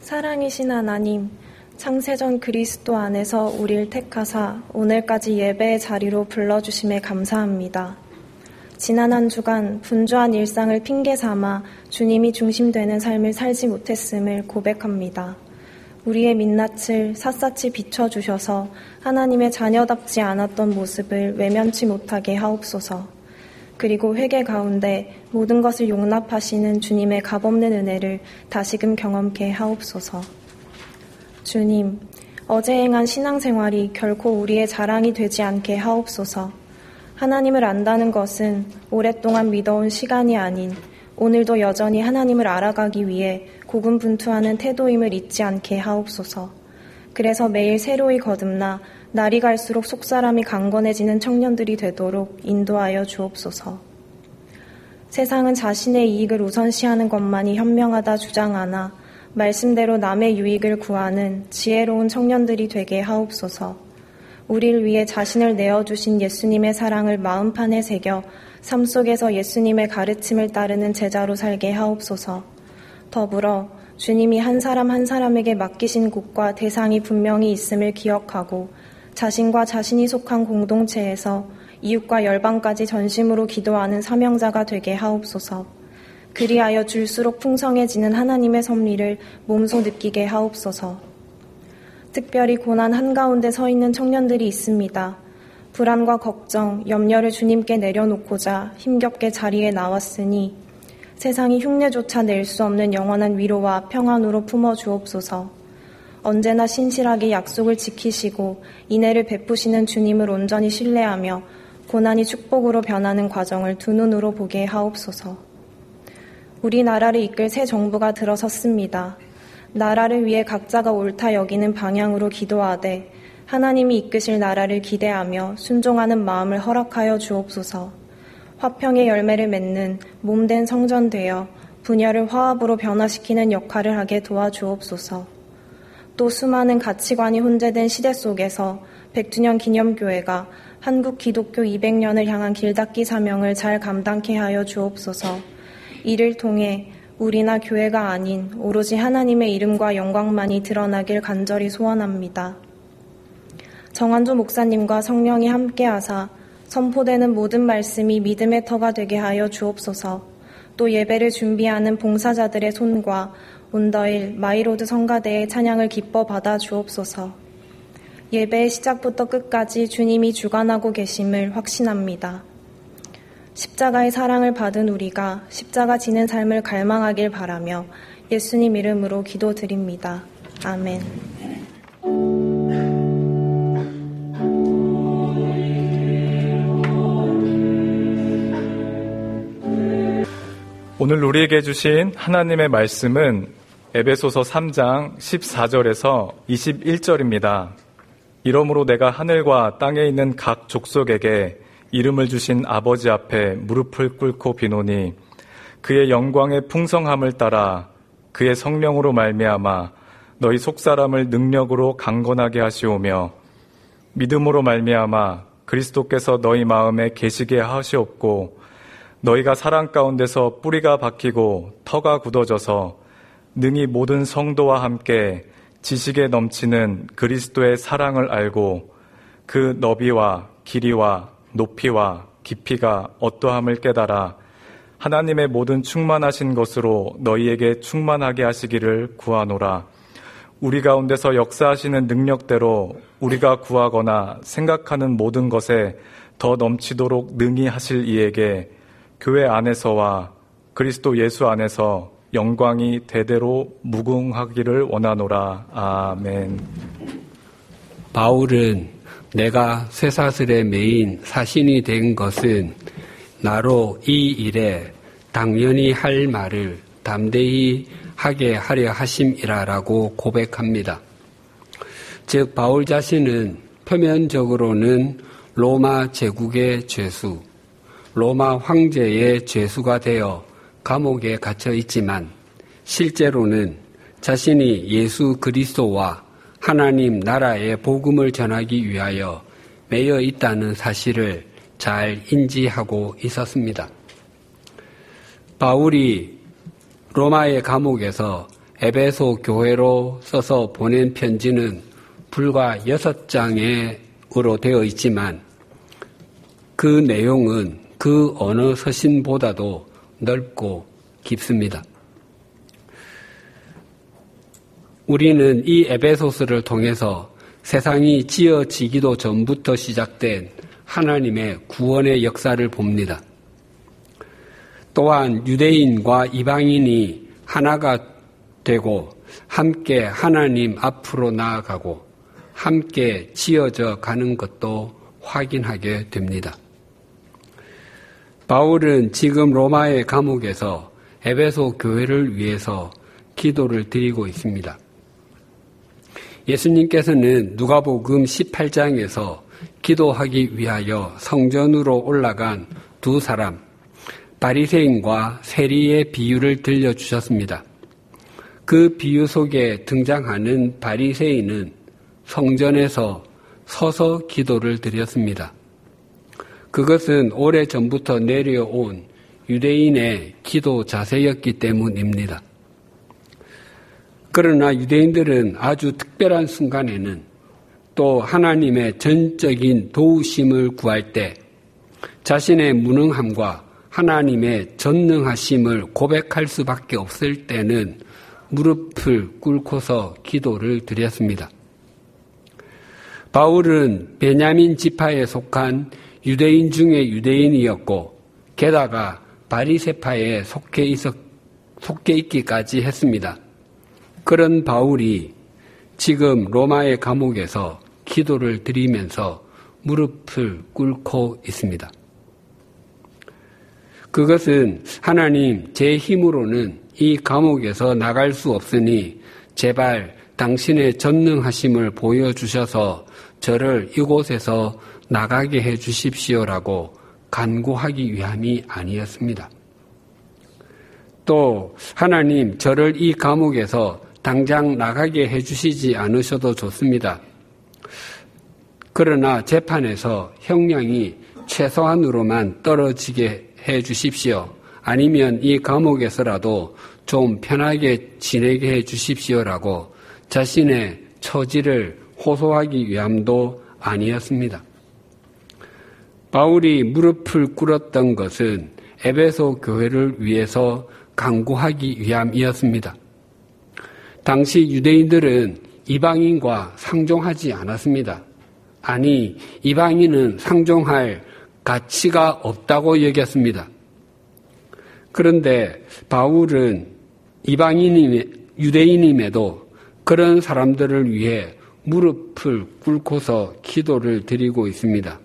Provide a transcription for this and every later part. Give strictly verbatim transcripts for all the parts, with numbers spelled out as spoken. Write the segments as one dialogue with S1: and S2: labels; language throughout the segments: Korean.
S1: 사랑이신 하나님, 창세전 그리스도 안에서 우리를 택하사 오늘까지 예배의 자리로 불러주심에 감사합니다. 지난 한 주간 분주한 일상을 핑계 삼아 주님이 중심되는 삶을 살지 못했음을 고백합니다. 우리의 민낯을 샅샅이 비춰주셔서 하나님의 자녀답지 않았던 모습을 외면치 못하게 하옵소서. 그리고 회개 가운데 모든 것을 용납하시는 주님의 값없는 은혜를 다시금 경험케 하옵소서. 주님, 어제 행한 신앙생활이 결코 우리의 자랑이 되지 않게 하옵소서. 하나님을 안다는 것은 오랫동안 믿어온 시간이 아닌 오늘도 여전히 하나님을 알아가기 위해 고군분투하는 태도임을 잊지 않게 하옵소서. 그래서 매일 새로이 거듭나 날이 갈수록 속사람이 강건해지는 청년들이 되도록 인도하여 주옵소서. 세상은 자신의 이익을 우선시하는 것만이 현명하다 주장하나 말씀대로 남의 유익을 구하는 지혜로운 청년들이 되게 하옵소서. 우리를 위해 자신을 내어주신 예수님의 사랑을 마음판에 새겨 삶 속에서 예수님의 가르침을 따르는 제자로 살게 하옵소서. 더불어 주님이 한 사람 한 사람에게 맡기신 곳과 대상이 분명히 있음을 기억하고 자신과 자신이 속한 공동체에서 이웃과 열방까지 전심으로 기도하는 사명자가 되게 하옵소서. 그리하여 줄수록 풍성해지는 하나님의 섭리를 몸소 느끼게 하옵소서. 특별히 고난 한가운데 서 있는 청년들이 있습니다. 불안과 걱정, 염려를 주님께 내려놓고자 힘겹게 자리에 나왔으니 세상이 흉내조차 낼 수 없는 영원한 위로와 평안으로 품어주옵소서. 언제나 신실하게 약속을 지키시고 인애를 베푸시는 주님을 온전히 신뢰하며 고난이 축복으로 변하는 과정을 두 눈으로 보게 하옵소서. 우리나라를 이끌 새 정부가 들어섰습니다. 나라를 위해 각자가 옳다 여기는 방향으로 기도하되 하나님이 이끄실 나라를 기대하며 순종하는 마음을 허락하여 주옵소서. 화평의 열매를 맺는 몸된 성전 되어 분열을 화합으로 변화시키는 역할을 하게 도와주옵소서. 또 수많은 가치관이 혼재된 시대 속에서 백주년 기념교회가 한국 기독교 이백 년을 향한 길닦기 사명을 잘 감당케 하여 주옵소서. 이를 통해 우리나 교회가 아닌 오로지 하나님의 이름과 영광만이 드러나길 간절히 소원합니다. 정한조 목사님과 성령이 함께하사 선포되는 모든 말씀이 믿음의 터가 되게 하여 주옵소서. 또 예배를 준비하는 봉사자들의 손과 온더힐 마이로드 성가대의 찬양을 기뻐 받아 주옵소서. 예배의 시작부터 끝까지 주님이 주관하고 계심을 확신합니다. 십자가의 사랑을 받은 우리가 십자가 지는 삶을 갈망하길 바라며 예수님 이름으로 기도드립니다. 아멘.
S2: 오늘 우리에게 주신 하나님의 말씀은 에베소서 삼 장 십사 절에서 이십일 절입니다. 이러므로 내가 하늘과 땅에 있는 각 족속에게 이름을 주신 아버지 앞에 무릎을 꿇고 비노니 그의 영광의 풍성함을 따라 그의 성령으로 말미암아 너희 속사람을 능력으로 강건하게 하시오며 믿음으로 말미암아 그리스도께서 너희 마음에 계시게 하시옵고 너희가 사랑 가운데서 뿌리가 박히고 터가 굳어져서 능히 모든 성도와 함께 지식에 넘치는 그리스도의 사랑을 알고 그 너비와 길이와 높이와 깊이가 어떠함을 깨달아 하나님의 모든 충만하신 것으로 너희에게 충만하게 하시기를 구하노라. 우리 가운데서 역사하시는 능력대로 우리가 구하거나 생각하는 모든 것에 더 넘치도록 능히 하실 이에게 교회 안에서와 그리스도 예수 안에서 영광이 대대로 무궁하기를 원하노라. 아멘.
S3: 바울은 내가 쇠사슬에 매인 사신이 된 것은 나로 이 일에 당연히 할 말을 담대히 하게 하려 하심이라라고 고백합니다. 즉 바울 자신은 표면적으로는 로마 제국의 죄수, 로마 황제의 죄수가 되어 감옥에 갇혀 있지만 실제로는 자신이 예수 그리스도와 하나님 나라의 복음을 전하기 위하여 매여 있다는 사실을 잘 인지하고 있었습니다. 바울이 로마의 감옥에서 에베소 교회로 써서 보낸 편지는 불과 여섯 장으로 되어 있지만 그 내용은 그 어느 서신보다도 넓고 깊습니다. 우리는 이 에베소서를 통해서 세상이 지어지기도 전부터 시작된 하나님의 구원의 역사를 봅니다. 또한 유대인과 이방인이 하나가 되고 함께 하나님 앞으로 나아가고 함께 지어져 가는 것도 확인하게 됩니다. 바울은 지금 로마의 감옥에서 에베소 교회를 위해서 기도를 드리고 있습니다. 예수님께서는 누가복음 십팔 장에서 기도하기 위하여 성전으로 올라간 두 사람, 바리새인과 세리의 비유를 들려주셨습니다. 그 비유 속에 등장하는 바리새인은 성전에서 서서 기도를 드렸습니다. 그것은 오래전부터 내려온 유대인의 기도 자세였기 때문입니다. 그러나 유대인들은 아주 특별한 순간에는 또 하나님의 전적인 도우심을 구할 때 자신의 무능함과 하나님의 전능하심을 고백할 수밖에 없을 때는 무릎을 꿇고서 기도를 드렸습니다. 바울은 베냐민 지파에 속한 유대인 중에 유대인이었고 게다가 바리새파에 속해, 있었, 속해 있기까지 했습니다. 그런 바울이 지금 로마의 감옥에서 기도를 드리면서 무릎을 꿇고 있습니다. 그것은 하나님, 제 힘으로는 이 감옥에서 나갈 수 없으니 제발 당신의 전능하심을 보여주셔서 저를 이곳에서 나가게 해 주십시오라고 간구하기 위함이 아니었습니다. 또 하나님, 저를 이 감옥에서 당장 나가게 해 주시지 않으셔도 좋습니다. 그러나 재판에서 형량이 최소한으로만 떨어지게 해 주십시오. 아니면 이 감옥에서라도 좀 편하게 지내게 해 주십시오라고 자신의 처지를 호소하기 위함도 아니었습니다. 바울이 무릎을 꿇었던 것은 에베소 교회를 위해서 간구하기 위함이었습니다. 당시 유대인들은 이방인과 상종하지 않았습니다. 아니, 이방인은 상종할 가치가 없다고 여겼습니다. 그런데 바울은 이방인임, 유대인임에도 그런 사람들을 위해 무릎을 꿇고서 기도를 드리고 있습니다.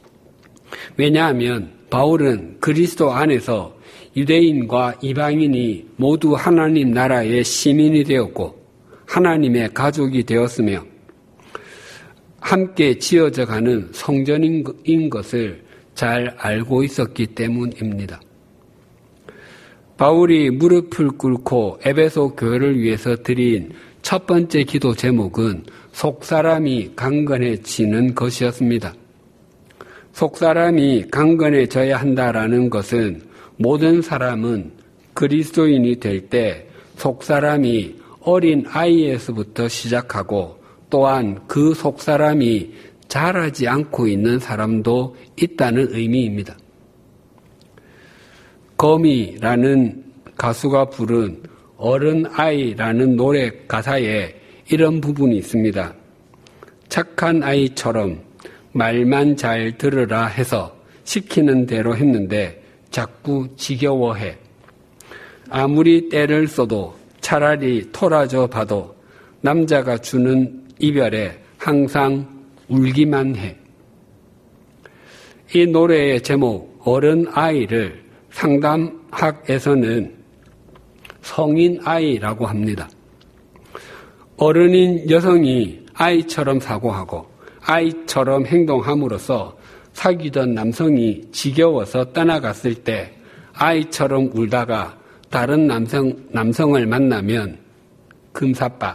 S3: 왜냐하면 바울은 그리스도 안에서 유대인과 이방인이 모두 하나님 나라의 시민이 되었고 하나님의 가족이 되었으며 함께 지어져 가는 성전인 것을 잘 알고 있었기 때문입니다. 바울이 무릎을 꿇고 에베소 교회를 위해서 드린 첫 번째 기도 제목은 속사람이 강건해지는 것이었습니다. 속사람이 강건해져야 한다라는 것은 모든 사람은 그리스도인이 될 때 속사람이 어린 아이에서부터 시작하고 또한 그 속사람이 자라지 않고 있는 사람도 있다는 의미입니다. 거미라는 가수가 부른 어른 아이라는 노래 가사에 이런 부분이 있습니다. 착한 아이처럼 말만 잘 들으라 해서 시키는 대로 했는데 자꾸 지겨워해. 아무리 때를 써도 차라리 토라져 봐도 남자가 주는 이별에 항상 울기만 해. 이 노래의 제목 어른 아이를 상담학에서는 성인 아이라고 합니다. 어른인 여성이 아이처럼 사고하고 아이처럼 행동함으로써 사귀던 남성이 지겨워서 떠나갔을 때 아이처럼 울다가 다른 남성, 남성을 만나면 금사빠.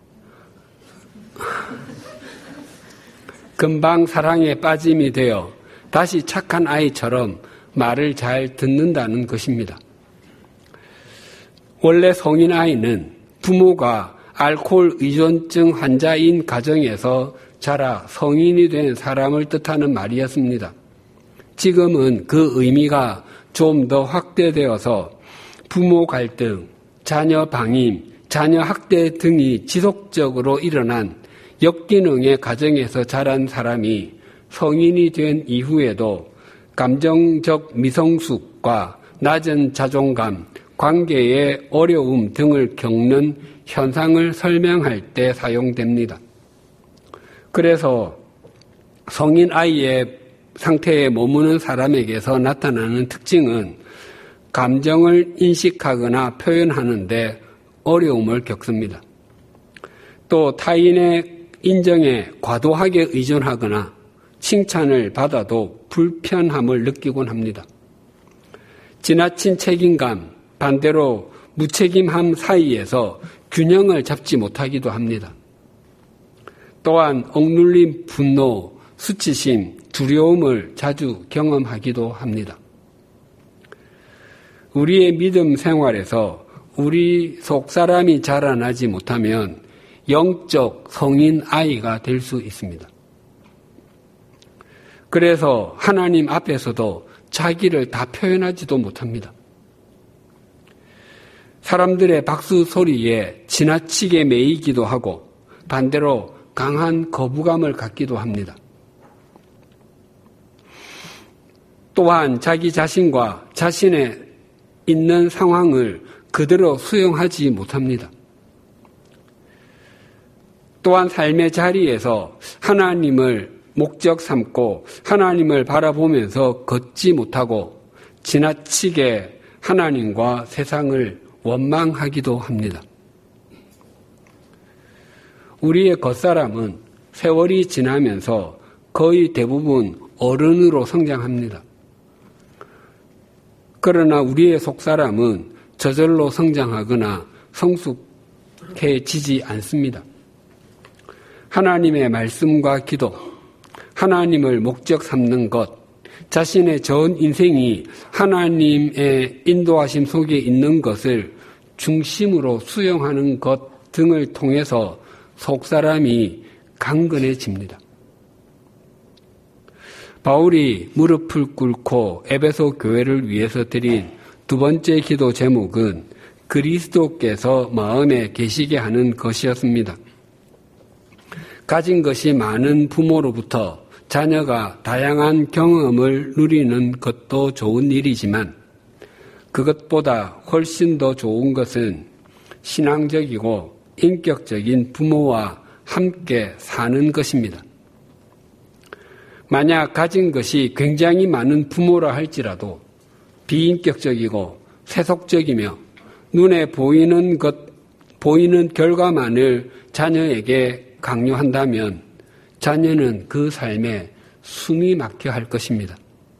S3: 금방 사랑에 빠짐이 되어 다시 착한 아이처럼 말을 잘 듣는다는 것입니다. 원래 성인 아이는 부모가 알코올 의존증 환자인 가정에서 자라 성인이 된 사람을 뜻하는 말이었습니다. 지금은 그 의미가 좀 더 확대되어서 부모 갈등, 자녀 방임, 자녀 학대 등이 지속적으로 일어난 역기능의 가정에서 자란 사람이 성인이 된 이후에도 감정적 미성숙과 낮은 자존감, 관계의 어려움 등을 겪는 현상을 설명할 때 사용됩니다. 그래서 성인 아이의 상태에 머무는 사람에게서 나타나는 특징은 감정을 인식하거나 표현하는데 어려움을 겪습니다. 또 타인의 인정에 과도하게 의존하거나 칭찬을 받아도 불편함을 느끼곤 합니다. 지나친 책임감, 반대로 무책임함 사이에서 균형을 잡지 못하기도 합니다. 또한 억눌린 분노, 수치심, 두려움을 자주 경험하기도 합니다. 우리의 믿음 생활에서 우리 속 사람이 자라나지 못하면 영적 성인 아이가 될 수 있습니다. 그래서 하나님 앞에서도 자기를 다 표현하지도 못합니다. 사람들의 박수 소리에 지나치게 매이기도 하고 반대로 강한 거부감을 갖기도 합니다. 또한 자기 자신과 자신의 있는 상황을 그대로 수용하지 못합니다. 또한 삶의 자리에서 하나님을 목적 삼고 하나님을 바라보면서 걷지 못하고 지나치게 하나님과 세상을 원망하기도 합니다. 우리의 겉사람은 세월이 지나면서 거의 대부분 어른으로 성장합니다. 그러나 우리의 속사람은 저절로 성장하거나 성숙해지지 않습니다. 하나님의 말씀과 기도, 하나님을 목적 삼는 것, 자신의 전 인생이 하나님의 인도하심 속에 있는 것을 중심으로 수용하는 것 등을 통해서 속사람이 강건해집니다. 바울이 무릎을 꿇고 에베소 교회를 위해서 드린 두 번째 기도 제목은 그리스도께서 마음에 계시게 하는 것이었습니다. 가진 것이 많은 부모로부터 자녀가 다양한 경험을 누리는 것도 좋은 일이지만 그것보다 훨씬 더 좋은 것은 신앙적이고 인격적인 부모와 함께 사는 것입니다. 만약 가진 것이 굉장히 많은 부모라 할지라도 비인격적이고 세속적이며 눈에 보이는 것, 보이는 결과만을 자녀에게 강요한다면 자녀는 그 삶에 숨이 막혀 할 것입니다.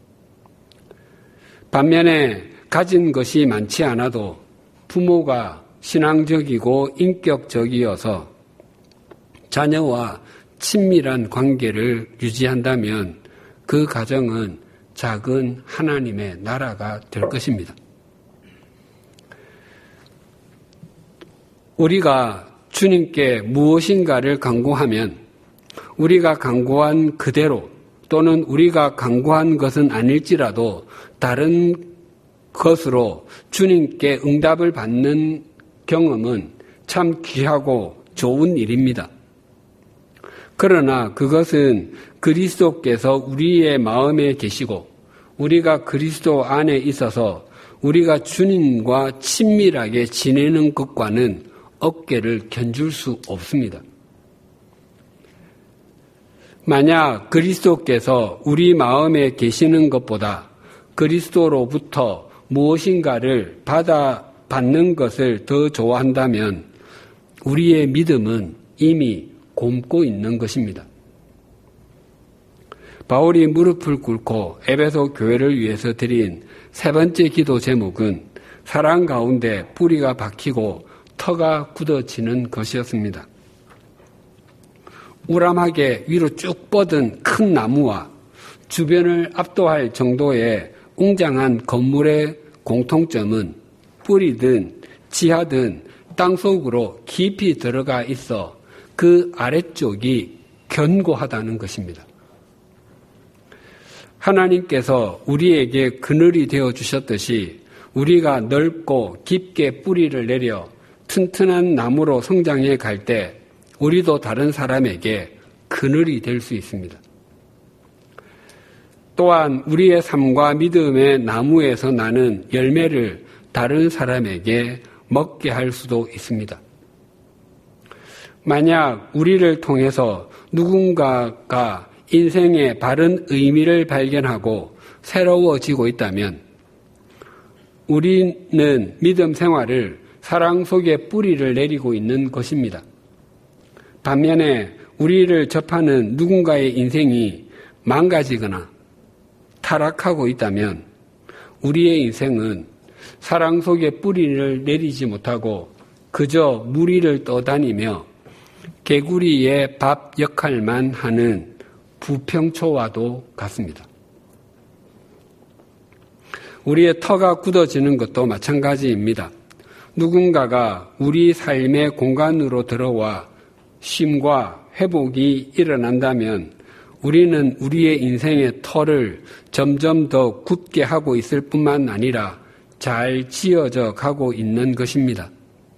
S3: 반면에 가진 것이 많지 않아도 부모가 신앙적이고 인격적이어서 자녀와 친밀한 관계를 유지한다면 그 가정은 작은 하나님의 나라가 될 것입니다. 우리가 주님께 무엇인가를 간구하면 우리가 간구한 그대로 또는 우리가 간구한 것은 아닐지라도 다른 것으로 주님께 응답을 받는 경험은 참 귀하고 좋은 일입니다. 그러나 그것은 그리스도께서 우리의 마음에 계시고 우리가 그리스도 안에 있어서 우리가 주님과 친밀하게 지내는 것과는 어깨를 견줄 수 없습니다. 만약 그리스도께서 우리 마음에 계시는 것보다 그리스도로부터 무엇인가를 받아 받는 것을 더 좋아한다면 우리의 믿음은 이미 곪고 있는 것입니다. 바울이 무릎을 꿇고 에베소 교회를 위해서 드린 세 번째 기도 제목은 사랑 가운데 뿌리가 박히고 터가 굳어지는 것이었습니다. 우람하게 위로 쭉 뻗은 큰 나무와 주변을 압도할 정도의 웅장한 건물의 공통점은 뿌리든 지하든 땅속으로 깊이 들어가 있어 그 아래쪽이 견고하다는 것입니다. 하나님께서 우리에게 그늘이 되어 주셨듯이 우리가 넓고 깊게 뿌리를 내려 튼튼한 나무로 성장해 갈 때 우리도 다른 사람에게 그늘이 될 수 있습니다. 또한 우리의 삶과 믿음의 나무에서 나는 열매를 다른 사람에게 먹게 할 수도 있습니다. 만약 우리를 통해서 누군가가 인생의 바른 의미를 발견하고 새로워지고 있다면 우리는 믿음 생활을 사랑 속에 뿌리를 내리고 있는 것입니다. 반면에 우리를 접하는 누군가의 인생이 망가지거나 타락하고 있다면 우리의 인생은 사랑 속에 뿌리를 내리지 못하고 그저 무리를 떠다니며 개구리의 밥 역할만 하는 부평초와도 같습니다. 우리의 터가 굳어지는 것도 마찬가지입니다. 누군가가 우리 삶의 공간으로 들어와 쉼과 회복이 일어난다면 우리는 우리의 인생의 터를 점점 더 굳게 하고 있을 뿐만 아니라 잘 지어져 가고 있는 것입니다.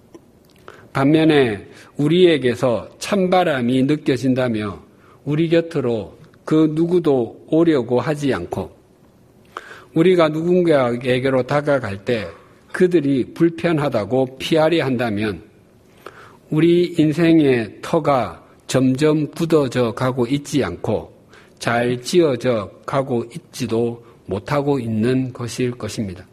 S3: 반면에 우리에게서 찬바람이 느껴진다며 우리 곁으로 그 누구도 오려고 하지 않고 우리가 누군가에게로 다가갈 때 그들이 불편하다고 피하려 한다면 우리 인생의 터가 점점 굳어져 가고 있지 않고 잘 지어져 가고 있지도 못하고 있는 것일 것입니다.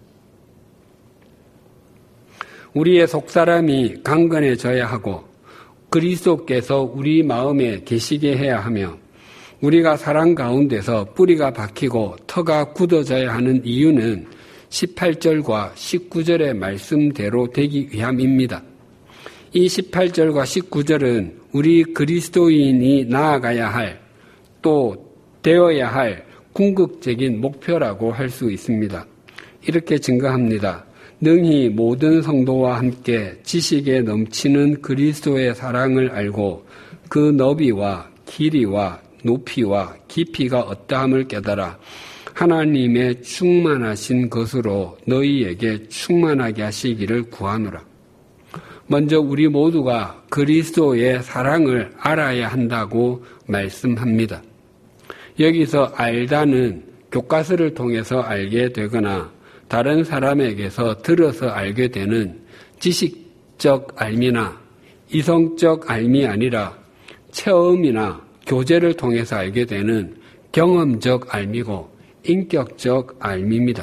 S3: 우리의 속사람이 강건해져야 하고 그리스도께서 우리 마음에 계시게 해야 하며 우리가 사랑 가운데서 뿌리가 박히고 터가 굳어져야 하는 이유는 십팔 절과 십구 절의 말씀대로 되기 위함입니다. 이 십팔 절과 십구 절은 우리 그리스도인이 나아가야 할, 또 되어야 할 궁극적인 목표라고 할 수 있습니다. 이렇게 증거합니다. 능히 모든 성도와 함께 지식에 넘치는 그리스도의 사랑을 알고 그 너비와 길이와 높이와 깊이가 어떠함을 깨달아 하나님의 충만하신 것으로 너희에게 충만하게 하시기를 구하노라. 먼저 우리 모두가 그리스도의 사랑을 알아야 한다고 말씀합니다. 여기서 알다는 교과서를 통해서 알게 되거나 다른 사람에게서 들어서 알게 되는 지식적 알미나 이성적 알미 아니라 체험이나 교제를 통해서 알게 되는 경험적 알미고 인격적 알미입니다.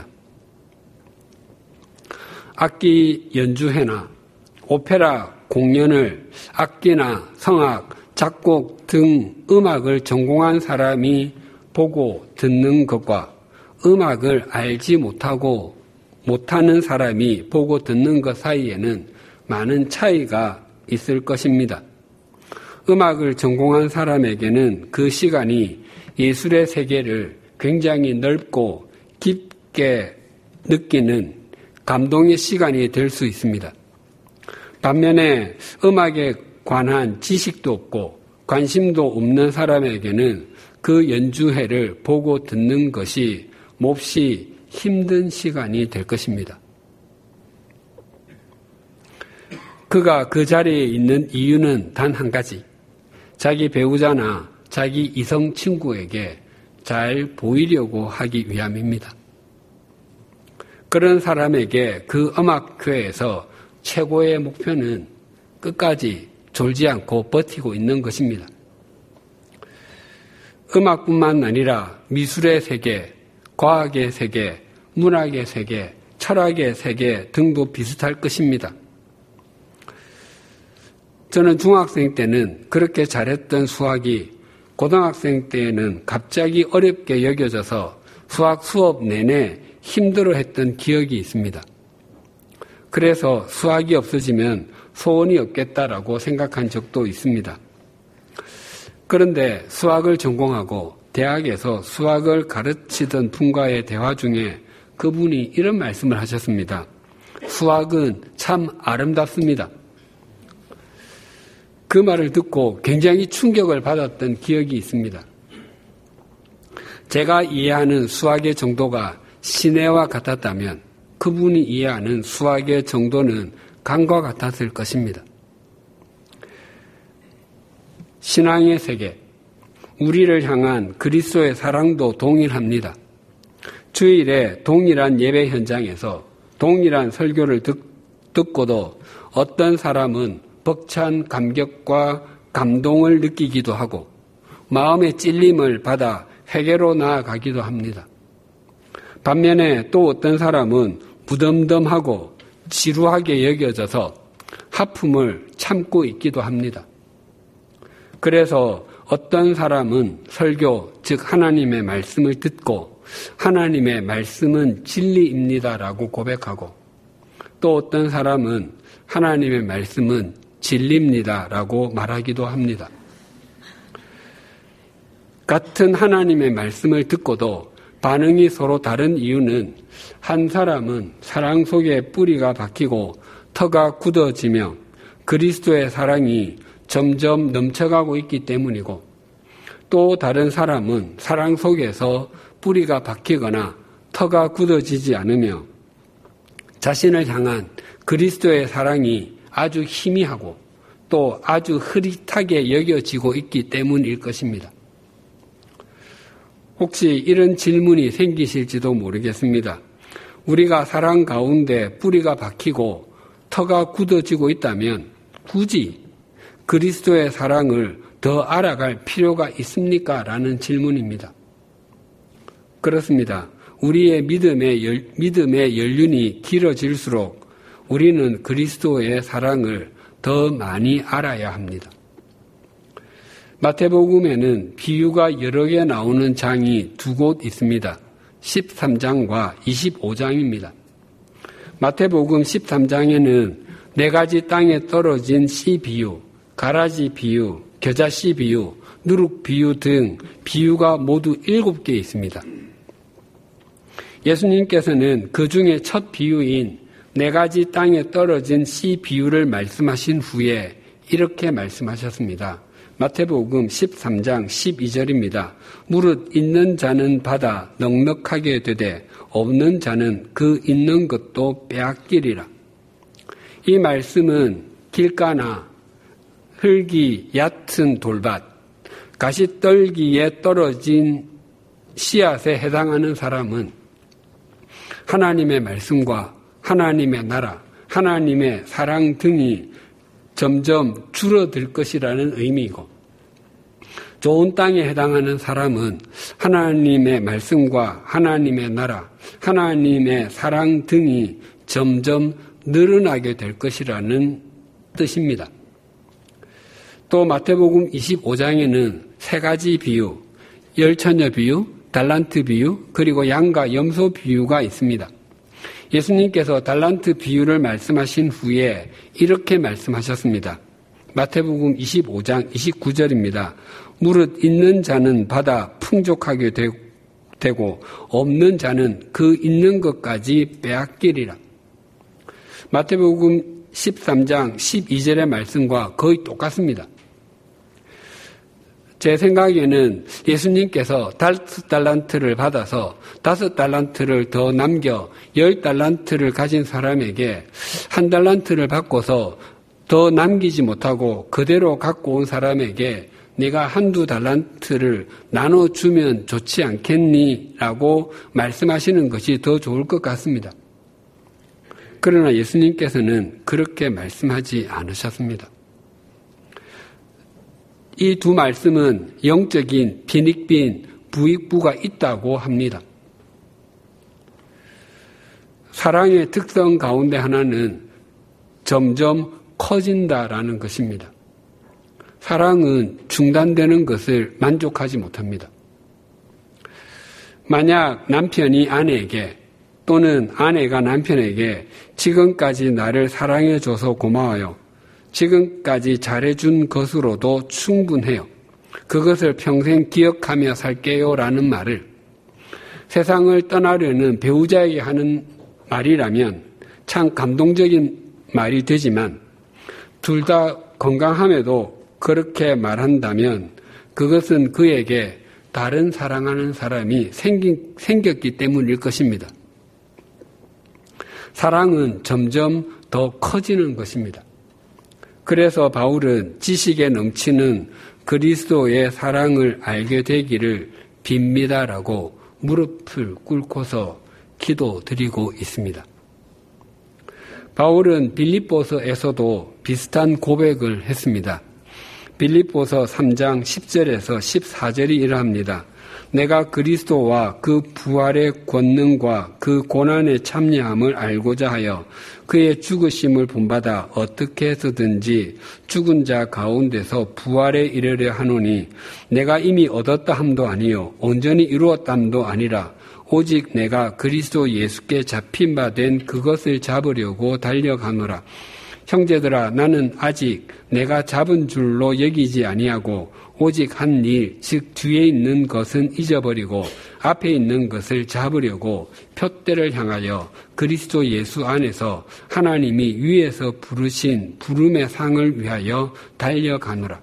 S3: 악기 연주회나 오페라 공연을 악기나 성악, 작곡 등 음악을 전공한 사람이 보고 듣는 것과 음악을 알지 못하고 못하는 사람이 보고 듣는 것 사이에는 많은 차이가 있을 것입니다. 음악을 전공한 사람에게는 그 시간이 예술의 세계를 굉장히 넓고 깊게 느끼는 감동의 시간이 될 수 있습니다. 반면에 음악에 관한 지식도 없고 관심도 없는 사람에게는 그 연주회를 보고 듣는 것이 몹시 힘든 시간이 될 것입니다. 그가 그 자리에 있는 이유는 단 한 가지. 자기 배우자나 자기 이성 친구에게 잘 보이려고 하기 위함입니다. 그런 사람에게 그 음악회에서 최고의 목표는 끝까지 졸지 않고 버티고 있는 것입니다. 음악뿐만 아니라 미술의 세계, 과학의 세계, 문학의 세계, 철학의 세계 등도 비슷할 것입니다. 저는 중학생 때는 그렇게 잘했던 수학이 고등학생 때에는 갑자기 어렵게 여겨져서 수학 수업 내내 힘들어했던 기억이 있습니다. 그래서 수학이 없어지면 소원이 없겠다라고 생각한 적도 있습니다. 그런데 수학을 전공하고 대학에서 수학을 가르치던 분과의 대화 중에 그분이 이런 말씀을 하셨습니다. 수학은 참 아름답습니다. 그 말을 듣고 굉장히 충격을 받았던 기억이 있습니다. 제가 이해하는 수학의 정도가 시내와 같았다면 그분이 이해하는 수학의 정도는 강과 같았을 것입니다. 신앙의 세계, 우리를 향한 그리스도의 사랑도 동일합니다. 주일에 동일한 예배 현장에서 동일한 설교를 듣, 듣고도 어떤 사람은 벅찬 감격과 감동을 느끼기도 하고 마음의 찔림을 받아 회개로 나아가기도 합니다. 반면에 또 어떤 사람은 무덤덤하고 지루하게 여겨져서 하품을 참고 있기도 합니다. 그래서 어떤 사람은 설교, 즉 하나님의 말씀을 듣고 하나님의 말씀은 진리입니다라고 고백하고 또 어떤 사람은 하나님의 말씀은 진리입니다라고 말하기도 합니다. 같은 하나님의 말씀을 듣고도 반응이 서로 다른 이유는 한 사람은 사랑 속에 뿌리가 박히고 터가 굳어지며 그리스도의 사랑이 점점 넘쳐가고 있기 때문이고 또 다른 사람은 사랑 속에서 뿌리가 박히거나 터가 굳어지지 않으며 자신을 향한 그리스도의 사랑이 아주 희미하고 또 아주 흐릿하게 여겨지고 있기 때문일 것입니다. 혹시 이런 질문이 생기실지도 모르겠습니다. 우리가 사랑 가운데 뿌리가 박히고 터가 굳어지고 있다면 굳이 그리스도의 사랑을 더 알아갈 필요가 있습니까? 라는 질문입니다. 그렇습니다. 우리의 믿음의, 열, 믿음의 연륜이 길어질수록 우리는 그리스도의 사랑을 더 많이 알아야 합니다. 마태복음에는 비유가 여러 개 나오는 장이 두 곳 있습니다. 십삼 장과 이십오 장입니다. 마태복음 십삼 장에는 네 가지 땅에 떨어진 씨 비유, 가라지 비유, 겨자씨 비유, 누룩 비유 등 비유가 모두 일곱 개 있습니다. 예수님께서는 그 중에 첫 비유인 네 가지 땅에 떨어진 씨 비유를 말씀하신 후에 이렇게 말씀하셨습니다. 마태복음 십삼 장 십이 절입니다. 무릇 있는 자는 받아 넉넉하게 되되 없는 자는 그 있는 것도 빼앗기리라. 이 말씀은 길가나 흙이 얕은 돌밭, 가시떨기에 떨어진 씨앗에 해당하는 사람은 하나님의 말씀과 하나님의 나라, 하나님의 사랑 등이 점점 줄어들 것이라는 의미이고 좋은 땅에 해당하는 사람은 하나님의 말씀과 하나님의 나라, 하나님의 사랑 등이 점점 늘어나게 될 것이라는 뜻입니다. 또 마태복음 이십오 장에는 세 가지 비유, 열처녀 비유, 달란트 비유, 그리고 양과 염소 비유가 있습니다. 예수님께서 달란트 비유를 말씀하신 후에 이렇게 말씀하셨습니다. 마태복음 이십오 장 이십구 절입니다. 무릇 있는 자는 받아 풍족하게 되고 없는 자는 그 있는 것까지 빼앗기리라. 마태복음 십삼 장 십이 절의 말씀과 거의 똑같습니다. 제 생각에는 예수님께서 다섯 달란트를 받아서 다섯 달란트를 더 남겨 열 달란트를 가진 사람에게 한 달란트를 바꿔서 더 남기지 못하고 그대로 갖고 온 사람에게 네가 한두 달란트를 나눠주면 좋지 않겠니? 라고 말씀하시는 것이 더 좋을 것 같습니다. 그러나 예수님께서는 그렇게 말씀하지 않으셨습니다. 이 두 말씀은 영적인 빈익빈 부익부가 있다고 합니다. 사랑의 특성 가운데 하나는 점점 커진다라는 것입니다. 사랑은 중단되는 것을 만족하지 못합니다. 만약 남편이 아내에게 또는 아내가 남편에게 지금까지 나를 사랑해줘서 고마워요. 지금까지 잘해준 것으로도 충분해요. 그것을 평생 기억하며 살게요 라는 말을 세상을 떠나려는 배우자에게 하는 말이라면 참 감동적인 말이 되지만 둘 다 건강함에도 그렇게 말한다면 그것은 그에게 다른 사랑하는 사람이 생긴, 생겼기 때문일 것입니다. 사랑은 점점 더 커지는 것입니다. 그래서 바울은 지식에 넘치는 그리스도의 사랑을 알게 되기를 빕니다라고 무릎을 꿇고서 기도드리고 있습니다. 바울은 빌립보서에서도 비슷한 고백을 했습니다. 빌립보서 삼 장 십 절에서 십사 절이 이러합니다. 내가 그리스도와 그 부활의 권능과 그 고난의 참여함을 알고자 하여 그의 죽으심을 본받아 어떻게 해서든지 죽은 자 가운데서 부활에 이르려 하노니 내가 이미 얻었다 함도 아니요 온전히 이루었다 함도 아니라 오직 내가 그리스도 예수께 잡힌 바 된 그것을 잡으려고 달려가노라. 형제들아 나는 아직 내가 잡은 줄로 여기지 아니하고 오직 한 일, 즉 뒤에 있는 것은 잊어버리고 앞에 있는 것을 잡으려고 표대를 향하여 그리스도 예수 안에서 하나님이 위에서 부르신 부름의 상을 위하여 달려가노라.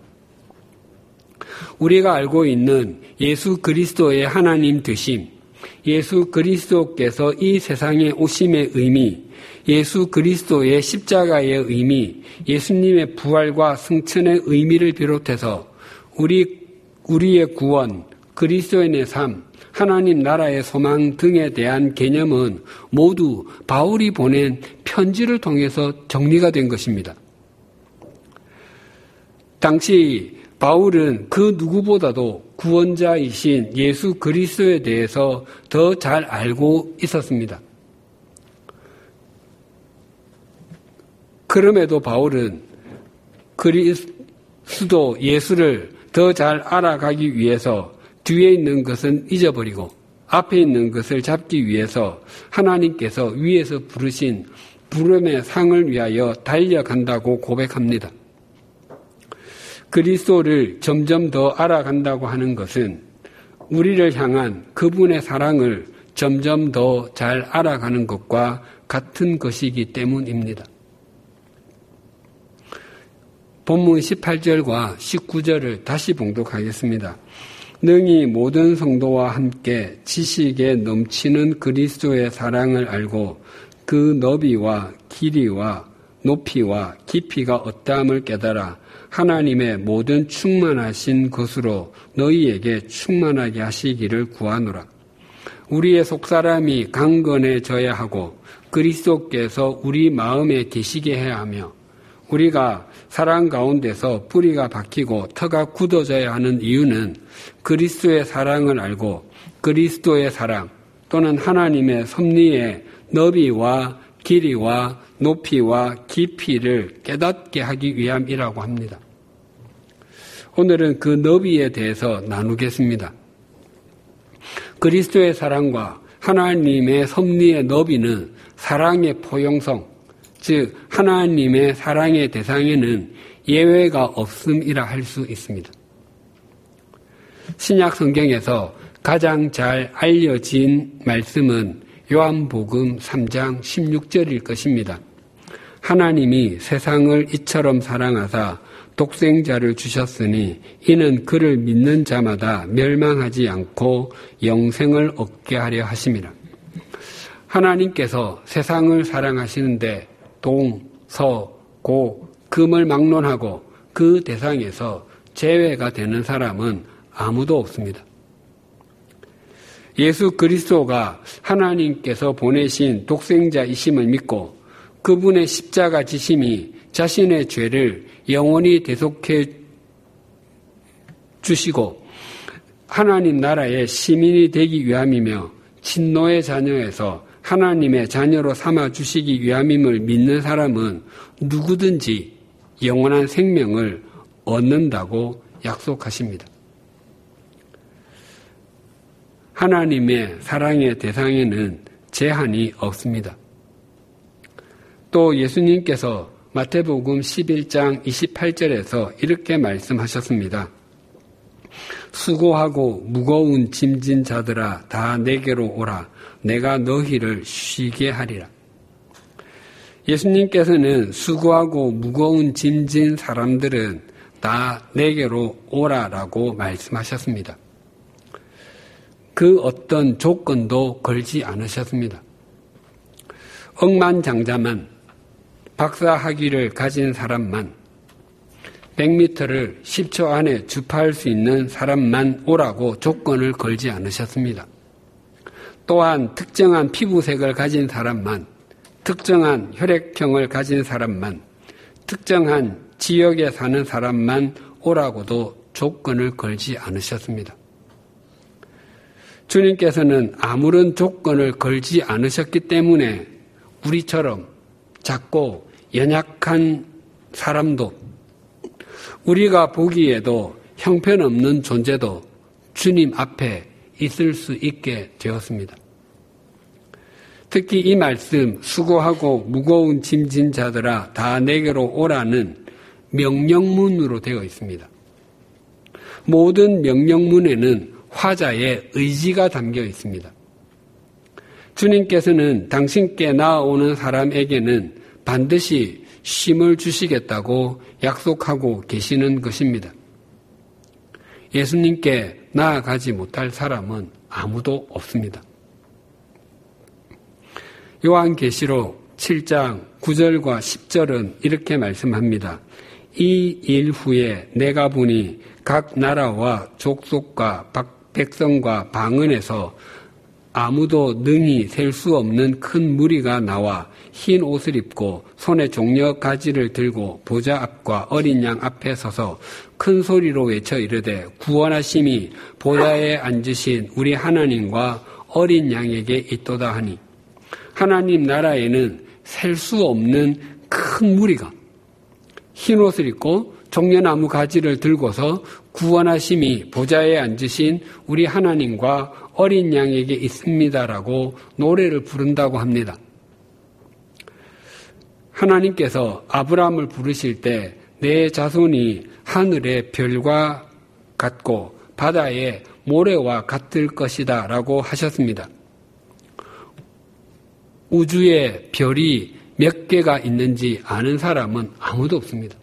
S3: 우리가 알고 있는 예수 그리스도의 하나님 되심, 예수 그리스도께서 이 세상에 오심의 의미, 예수 그리스도의 십자가의 의미, 예수님의 부활과 승천의 의미를 비롯해서 우리, 우리의 구원, 그리스도인의 삶, 하나님 나라의 소망 등에 대한 개념은 모두 바울이 보낸 편지를 통해서 정리가 된 것입니다. 당시 바울은 그 누구보다도 구원자이신 예수 그리스도에 대해서 더 잘 알고 있었습니다. 그럼에도 바울은 그리스도 예수를 더 잘 알아가기 위해서 뒤에 있는 것은 잊어버리고 앞에 있는 것을 잡기 위해서 하나님께서 위에서 부르신 부름의 상을 위하여 달려간다고 고백합니다. 그리스도를 점점 더 알아간다고 하는 것은 우리를 향한 그분의 사랑을 점점 더 잘 알아가는 것과 같은 것이기 때문입니다. 본문 십팔 절과 십구 절을 다시 봉독하겠습니다. 능히 모든 성도와 함께 지식에 넘치는 그리스도의 사랑을 알고 그 너비와 길이와 높이와 깊이가 어떠함을 깨달아 하나님의 모든 충만하신 것으로 너희에게 충만하게 하시기를 구하노라. 우리의 속사람이 강건해져야 하고 그리스도께서 우리 마음에 계시게 해야 하며 우리가 사랑 가운데서 뿌리가 박히고 터가 굳어져야 하는 이유는 그리스도의 사랑을 알고 그리스도의 사랑 또는 하나님의 섭리의 너비와 길이와 높이와 깊이를 깨닫게 하기 위함이라고 합니다. 오늘은 그 너비에 대해서 나누겠습니다. 그리스도의 사랑과 하나님의 섭리의 너비는 사랑의 포용성, 즉 하나님의 사랑의 대상에는 예외가 없음이라 할 수 있습니다. 신약 성경에서 가장 잘 알려진 말씀은 요한복음 삼 장 십육 절일 것입니다. 하나님이 세상을 이처럼 사랑하사 독생자를 주셨으니 이는 그를 믿는 자마다 멸망하지 않고 영생을 얻게 하려 하심이라. 하나님께서 세상을 사랑하시는데 동, 서, 고, 금을 막론하고 그 대상에서 제외가 되는 사람은 아무도 없습니다. 예수 그리스도가 하나님께서 보내신 독생자이심을 믿고 그분의 십자가 지심이 자신의 죄를 영원히 대속해 주시고 하나님 나라의 시민이 되기 위함이며 친노의 자녀에서 하나님의 자녀로 삼아 주시기 위함임을 믿는 사람은 누구든지 영원한 생명을 얻는다고 약속하십니다. 하나님의 사랑의 대상에는 제한이 없습니다. 또 예수님께서 마태복음 십일 장 이십팔 절에서 이렇게 말씀하셨습니다. 수고하고 무거운 짐진 자들아 다 내게로 오라. 내가 너희를 쉬게 하리라. 예수님께서는 수고하고 무거운 짐진 사람들은 다 내게로 오라라고 말씀하셨습니다. 그 어떤 조건도 걸지 않으셨습니다. 억만장자만, 박사학위를 가진 사람만, 백 미터를 십 초 안에 주파할 수 있는 사람만 오라고 조건을 걸지 않으셨습니다. 또한 특정한 피부색을 가진 사람만, 특정한 혈액형을 가진 사람만, 특정한 지역에 사는 사람만 오라고도 조건을 걸지 않으셨습니다. 주님께서는 아무런 조건을 걸지 않으셨기 때문에 우리처럼 작고 연약한 사람도, 우리가 보기에도 형편없는 존재도 주님 앞에 있을 수 있게 되었습니다. 특히 이 말씀, 수고하고 무거운 짐진 자들아 다 내게로 오라는 명령문으로 되어 있습니다. 모든 명령문에는 화자의 의지가 담겨 있습니다. 주님께서는 당신께 나아오는 사람에게는 반드시 쉼을 주시겠다고 약속하고 계시는 것입니다. 예수님께 나아가지 못할 사람은 아무도 없습니다. 요한계시록 칠 장 구 절과 십 절은 이렇게 말씀합니다. 이 일 후에 내가 보니 각 나라와 족속과 백성과 방언에서 아무도 능히 셀 수 없는 큰 무리가 나와 흰 옷을 입고 손에 종려 가지를 들고 보좌 앞과 어린 양 앞에 서서 큰 소리로 외쳐 이르되 구원하심이 보좌에 앉으신 우리 하나님과 어린 양에게 있도다 하니, 하나님 나라에는 셀 수 없는 큰 무리가 흰 옷을 입고 종려나무 가지를 들고서 구원하심이 보좌에 앉으신 우리 하나님과 어린 양에게 있습니다라고 노래를 부른다고 합니다. 하나님께서 아브라함을 부르실 때 내 자손이 하늘의 별과 같고 바다의 모래와 같을 것이다 라고 하셨습니다. 우주에 별이 몇 개가 있는지 아는 사람은 아무도 없습니다.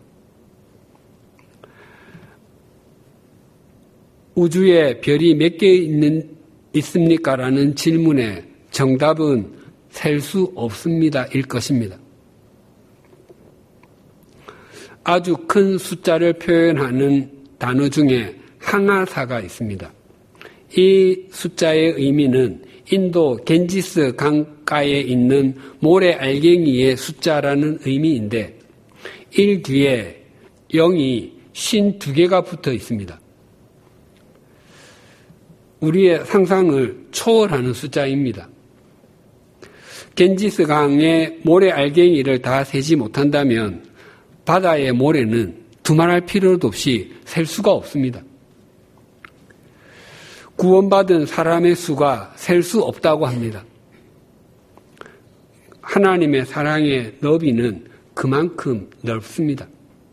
S3: 우주에 별이 몇 개 있는, 있습니까? 라는 질문에 정답은 셀 수 없습니다. 일 것입니다. 아주 큰 숫자를 표현하는 단어 중에 항아사가 있습니다. 이 숫자의 의미는 인도 겐지스 강가에 있는 모래 알갱이의 숫자라는 의미인데, 일 뒤에 영이 오십이 개가 붙어 있습니다. 우리의 상상을 초월하는 숫자입니다. 겐지스 강의 모래 알갱이를 다 세지 못한다면 바다의 모래는 두말할 필요도 없이 셀 수가 없습니다. 구원받은 사람의 수가 셀 수 없다고 합니다. 하나님의 사랑의 너비는 그만큼 넓습니다.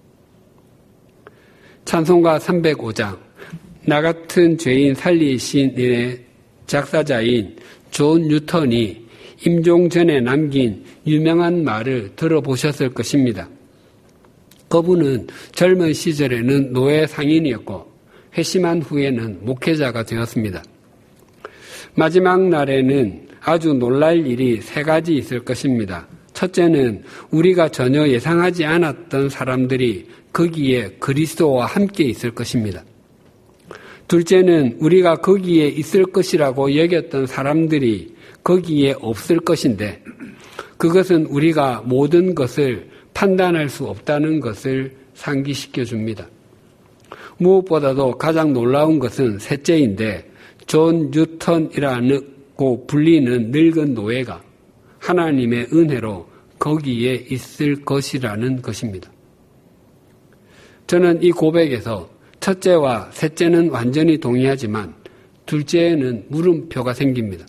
S3: 찬송가 삼백오 장, 나 같은 죄인 살리신 이의 작사자인 존 뉴턴이 임종 전에 남긴 유명한 말을 들어보셨을 것입니다. 그분은 젊은 시절에는 노예 상인이었고 회심한 후에는 목회자가 되었습니다. 마지막 날에는 아주 놀랄 일이 세 가지 있을 것입니다. 첫째는 우리가 전혀 예상하지 않았던 사람들이 거기에 그리스도와 함께 있을 것입니다. 둘째는 우리가 거기에 있을 것이라고 여겼던 사람들이 거기에 없을 것인데, 그것은 우리가 모든 것을 판단할 수 없다는 것을 상기시켜 줍니다. 무엇보다도 가장 놀라운 것은 셋째인데, 존 뉴턴이라고 불리는 늙은 노예가 하나님의 은혜로 거기에 있을 것이라는 것입니다. 저는 이 고백에서 첫째와 셋째는 완전히 동의하지만 둘째에는 물음표가 생깁니다.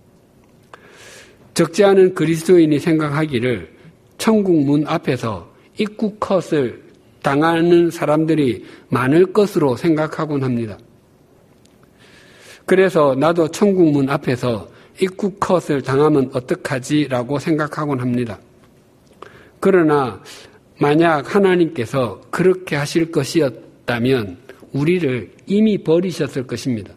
S3: 적지 않은 그리스도인이 생각하기를 천국 문 앞에서 입구 컷을 당하는 사람들이 많을 것으로 생각하곤 합니다. 그래서 나도 천국 문 앞에서 입구 컷을 당하면 어떡하지라고 생각하곤 합니다. 그러나 만약 하나님께서 그렇게 하실 것이었 계셨다면 우리를 이미 버리셨을 것입니다.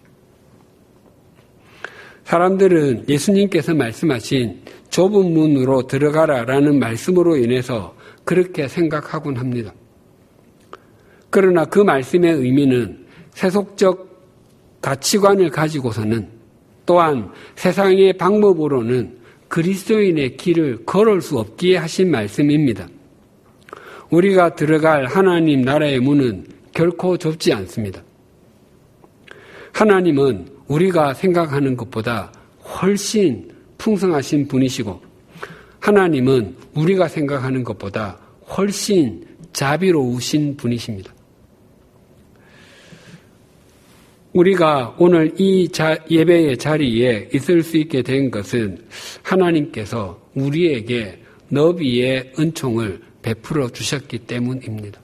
S3: 사람들은 예수님께서 말씀하신 좁은 문으로 들어가라라는 말씀으로 인해서 그렇게 생각하곤 합니다. 그러나 그 말씀의 의미는 세속적 가치관을 가지고서는 또한 세상의 방법으로는 그리스도인의 길을 걸을 수 없기에 하신 말씀입니다. 우리가 들어갈 하나님 나라의 문은 결코 좁지 않습니다. 하나님은 우리가 생각하는 것보다 훨씬 풍성하신 분이시고 하나님은 우리가 생각하는 것보다 훨씬 자비로우신 분이십니다. 우리가 오늘 이 자, 예배의 자리에 있을 수 있게 된 것은 하나님께서 우리에게 너비의 은총을 베풀어 주셨기 때문입니다.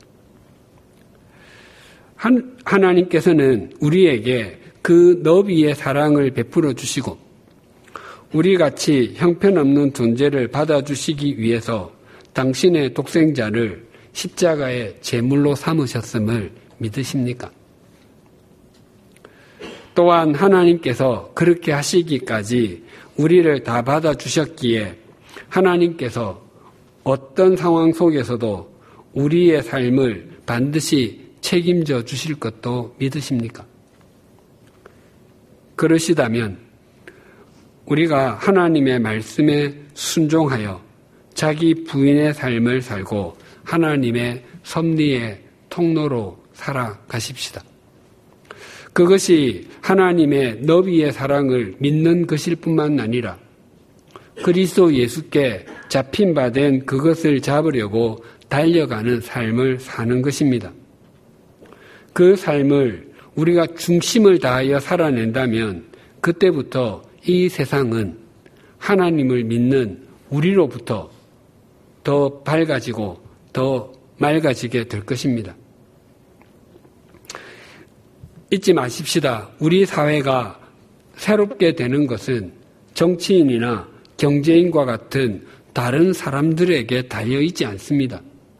S3: 한, 하나님께서는 우리에게 그 너비의 사랑을 베풀어 주시고 우리같이 형편없는 존재를 받아주시기 위해서 당신의 독생자를 십자가의 제물로 삼으셨음을 믿으십니까? 또한 하나님께서 그렇게 하시기까지 우리를 다 받아주셨기에 하나님께서 어떤 상황 속에서도 우리의 삶을 반드시 책임져 주실 것도 믿으십니까? 그러시다면 우리가 하나님의 말씀에 순종하여 자기 부인의 삶을 살고 하나님의 섭리의 통로로 살아가십시다. 그것이 하나님의 너비의 사랑을 믿는 것일 뿐만 아니라 그리스도 예수께 잡힌 바 된 그것을 잡으려고 달려가는 삶을 사는 것입니다. 그 삶을 우리가 중심을 다하여 살아낸다면 그때부터 이 세상은 하나님을 믿는 우리로부터 더 밝아지고 더 맑아지게 될 것입니다. 잊지 마십시다. 우리 사회가 새롭게 되는 것은 정치인이나 경제인과 같은 다른 사람들에게 달려있지 않습니다.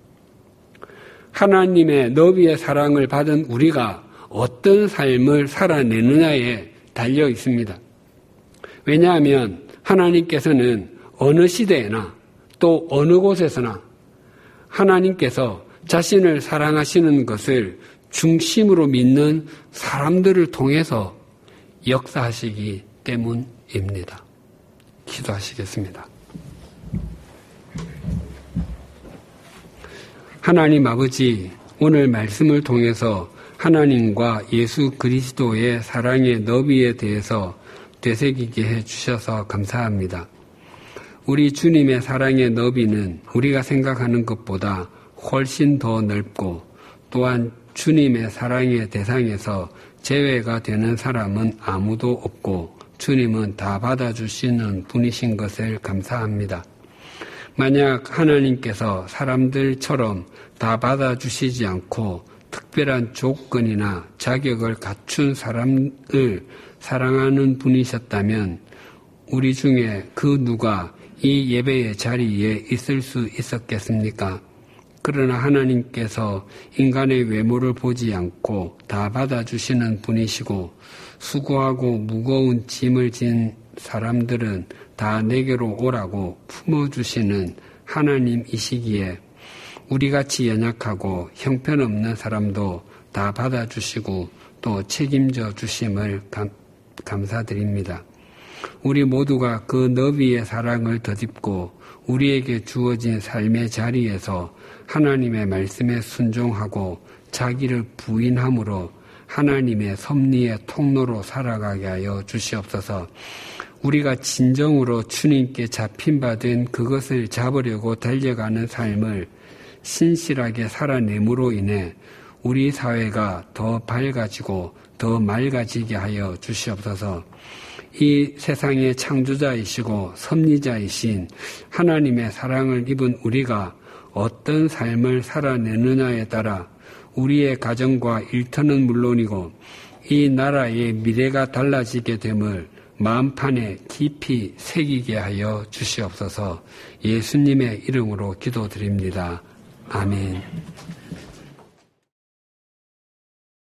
S3: 하나님의 너비의 사랑을 받은 우리가 어떤 삶을 살아내느냐에 달려 있습니다. 왜냐하면 하나님께서는 어느 시대에나 또 어느 곳에서나 하나님께서 자신을 사랑하시는 것을 중심으로 믿는 사람들을 통해서 역사하시기 때문입니다. 기도하시겠습니다. 하나님 아버지, 오늘 말씀을 통해서 하나님과 예수 그리스도의 사랑의 너비에 대해서 되새기게 해주셔서 감사합니다. 우리 주님의 사랑의 너비는 우리가 생각하는 것보다 훨씬 더 넓고 또한 주님의 사랑의 대상에서 제외가 되는 사람은 아무도 없고 주님은 다 받아주시는 분이신 것을 감사합니다. 만약 하나님께서 사람들처럼 다 받아주시지 않고 특별한 조건이나 자격을 갖춘 사람을 사랑하는 분이셨다면 우리 중에 그 누가 이 예배의 자리에 있을 수 있었겠습니까? 그러나 하나님께서 인간의 외모를 보지 않고 다 받아주시는 분이시고 수고하고 무거운 짐을 진 사람들은 다 내게로 오라고 품어주시는 하나님이시기에 우리같이 연약하고 형편없는 사람도 다 받아주시고 또 책임져 주심을 감, 감사드립니다. 우리 모두가 그 너비의 사랑을 덧입고 우리에게 주어진 삶의 자리에서 하나님의 말씀에 순종하고 자기를 부인함으로 하나님의 섭리의 통로로 살아가게 하여 주시옵소서. 우리가 진정으로 주님께 잡힌 바 된 그것을 잡으려고 달려가는 삶을 신실하게 살아냄으로 인해 우리 사회가 더 밝아지고 더 맑아지게 하여 주시옵소서. 이 세상의 창조자이시고 섭리자이신 하나님의 사랑을 입은 우리가 어떤 삶을 살아내느냐에 따라 우리의 가정과 일터는 물론이고 이 나라의 미래가 달라지게 됨을 마음판에 깊이 새기게 하여 주시옵소서. 예수님의 이름으로 기도드립니다. 아멘.